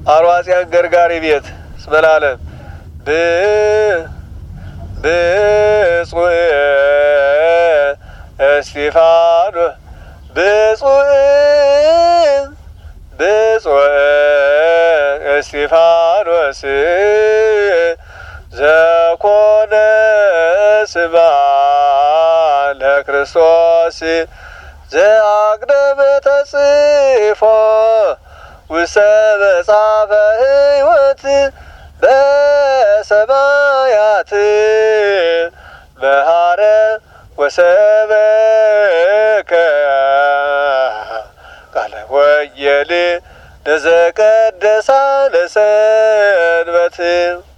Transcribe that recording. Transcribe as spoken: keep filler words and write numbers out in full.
አርዋጽያን ገርጋሪ ቤት ስመላለም ብ ብፁዕ እስጢፋኖስ ብፁዕ ብፁዕ እስጢፋኖስ ዘኮነ ስማ ለክርስቶስ ዘአቅደመ ተጽፎ ውስተ መጽሐፈ ሕይወት በሰማያት መሐረ ወሰበከ ቃለ ወንጌል ለዘቀደሳ ለሰንበት